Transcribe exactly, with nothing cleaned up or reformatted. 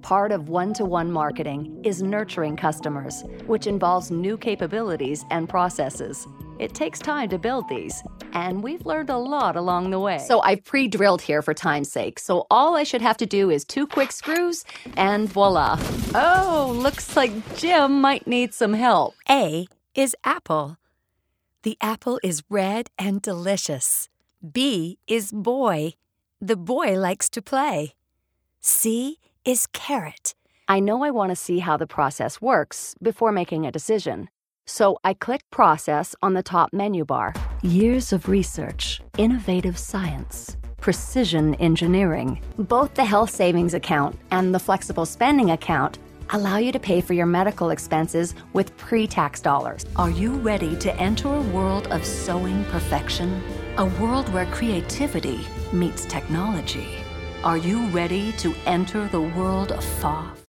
Part of one-to-one marketing is nurturing customers, which involves new capabilities and processes. It takes time to build these, and we've learned a lot along the way. So I've pre-drilled here for time's sake, so all I should have to do is two quick screws, and voila. Oh, looks like Jim might need some help. A is apple. The apple is red and delicious. B is boy. The boy likes to play. C is carrot. I know I want to see how the process works before making a decision. So I click Process on the top menu bar. Years of research, innovative science, precision engineering. Both the health savings account and the flexible spending account allow you to pay for your medical expenses with pre-tax dollars. Are you ready to enter a world of sewing perfection? A world where creativity meets technology. Are you ready to enter the world of F O F?